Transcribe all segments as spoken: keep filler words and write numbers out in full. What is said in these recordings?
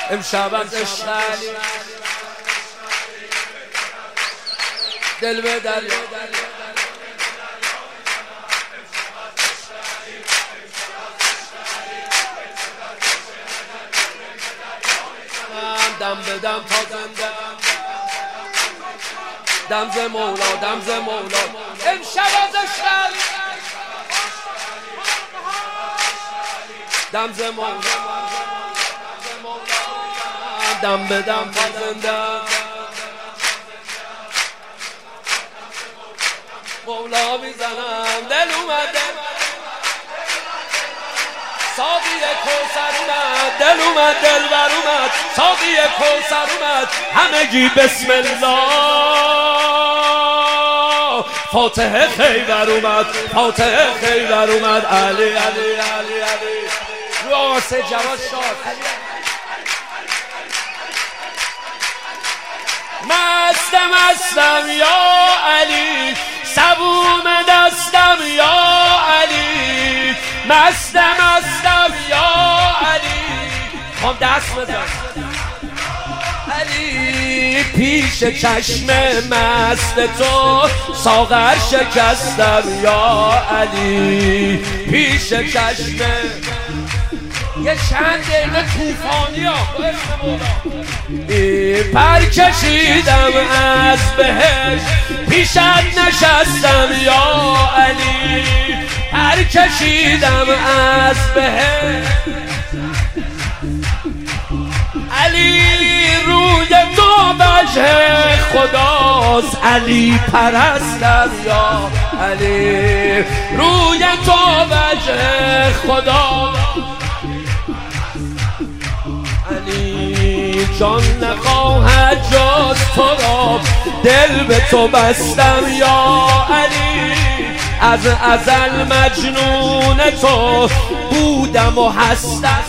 امشب از عشق علی دل به دریا دم به دم تا زنده دم ز مولا دم ز مولا امشب از عشق علی دم ز مولا دم به دم تا زنده مولا میزنم دل اومده ساقی کوثر اومد دل اومد دل بر اومد ساقی کوثر اومد همگی بسم الله فاتحه خیبر اومد فاتحه خیبر اومد علی علی علی علی رو آسه جواد شاد مستم مستم یا علی صبوم دستم یا علی مستم مستم یا علی هم دست بزن علی پیش چشم مست تو ساغر شکستم یا علی پیش چشم یه چند دقیقه توفانی ها پر کشیدم از بهش پیشت نشستم یا علی پر کشیدم از بهش علی روی تو وجه خداست علی پرستم یا علی روی تو وجه خداست علی جان نخواهد جز تو را دل به تو بستم یا علی از ازل مجنون تو بودم و هستم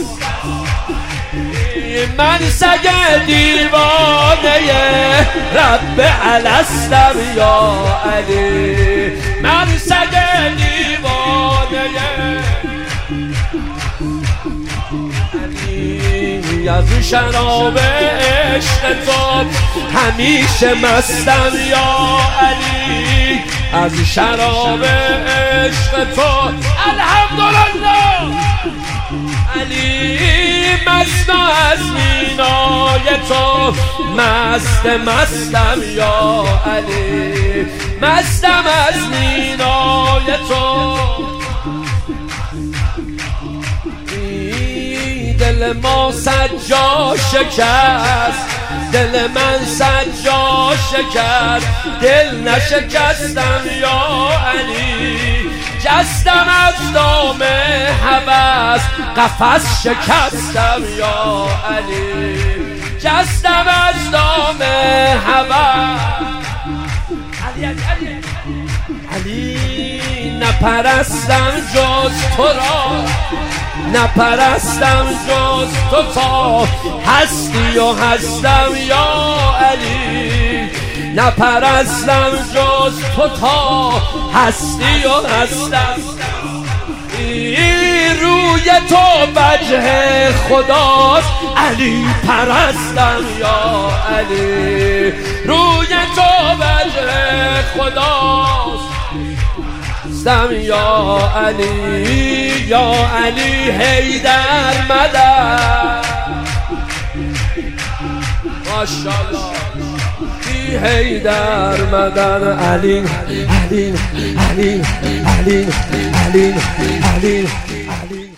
من سگ دیوانه رب الستم یا علی من سگ دیوانه از شراب عشق تو همیشه مستم یا علی از شراب عشق تو الحمدلله علی مست از مینای تو مست مستم یا علی مستم از مینای تو دل ما سجا شکست دل من سجا شکست دل نشکستم یا علی جستم از دام هوس قفس شکستم یا علی جستم از دام هوس علی علی علی علی نپرستم جز تو را نپرستم جز تو تا هستی و هستم یا علی نپرستم جز تو تا هستی و هستم روی تو وجه خداست علی پرستم یا علی روی تو وجه خداست یا علی یا علی حیدر مدد ماشاءالله حیدر مدد علی علی علی علی علی علی علی